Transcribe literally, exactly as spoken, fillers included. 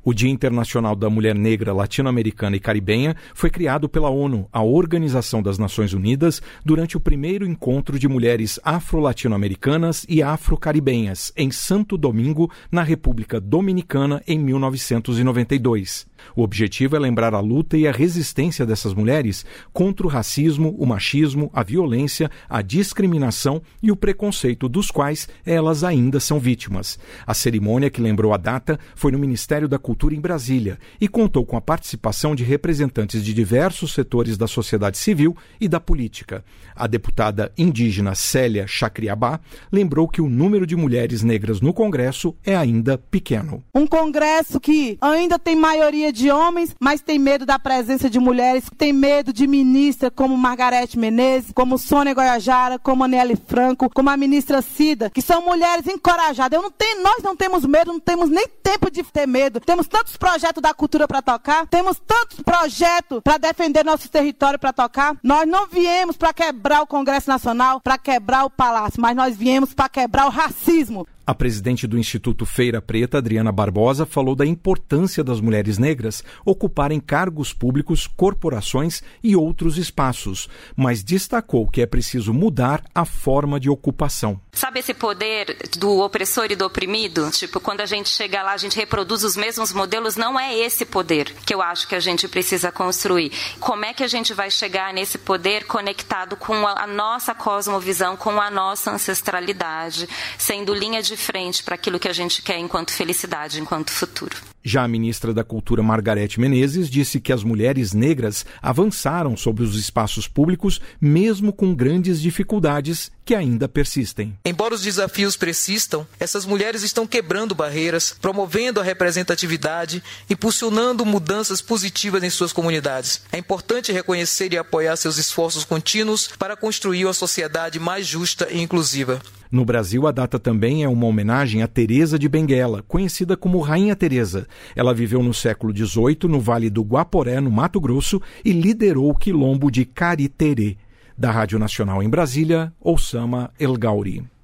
O Dia Internacional da Mulher Negra, Latino-Americana e Caribenha foi criado pela ONU, a Organização das Nações Unidas, durante o primeiro encontro de mulheres afro-latino-americanas e afro-caribenhas, em Santo Domingo, na República Dominicana, em mil novecentos e noventa e dois. O objetivo é lembrar a luta e a resistência dessas mulheres contra o racismo, o machismo, a violência, a discriminação e o preconceito dos quais elas ainda são vítimas. A cerimônia que lembrou a data foi no Ministério da Cultura em Brasília e contou com a participação de representantes de diversos setores da sociedade civil e da política. A deputada indígena Célia Chacriabá lembrou que o número de mulheres negras no Congresso é ainda pequeno. Um Congresso que ainda tem maioria de homens, mas tem medo da presença de mulheres, tem medo de ministra como Margarete Menezes, como Sônia Guajajara, como Aniele Franco, como a ministra Cida, que são mulheres encorajadas. Eu não tenho, nós não temos medo, não temos nem tempo de ter medo. Temos tantos projetos da cultura para tocar, temos tantos projetos para defender nosso território para tocar. Nós não viemos para quebrar o Congresso Nacional, para quebrar o Palácio, mas nós viemos para quebrar o racismo. A presidente do Instituto Feira Preta, Adriana Barbosa, falou da importância das mulheres negras ocuparem cargos públicos, corporações e outros espaços, mas destacou que é preciso mudar a forma de ocupação. Sabe esse poder do opressor e do oprimido? Tipo, quando a gente chega lá, a gente reproduz os mesmos modelos, não é esse poder que eu acho que a gente precisa construir. Como é que a gente vai chegar nesse poder conectado com a nossa cosmovisão, com a nossa ancestralidade, sendo linha de frente para aquilo que a gente quer enquanto felicidade, enquanto futuro. Já a ministra da Cultura, Margarete Menezes, disse que as mulheres negras avançaram sobre os espaços públicos, mesmo com grandes dificuldades que ainda persistem. Embora os desafios persistam, essas mulheres estão quebrando barreiras, promovendo a representatividade, impulsionando mudanças positivas em suas comunidades. É importante reconhecer e apoiar seus esforços contínuos para construir uma sociedade mais justa e inclusiva. No Brasil, a data também é uma homenagem a Teresa de Benguela, conhecida como Rainha Teresa. Ela viveu no século dezoito no Vale do Guaporé, no Mato Grosso, e liderou o quilombo de Cariterê. Da Rádio Nacional em Brasília, Oussama El Gauri.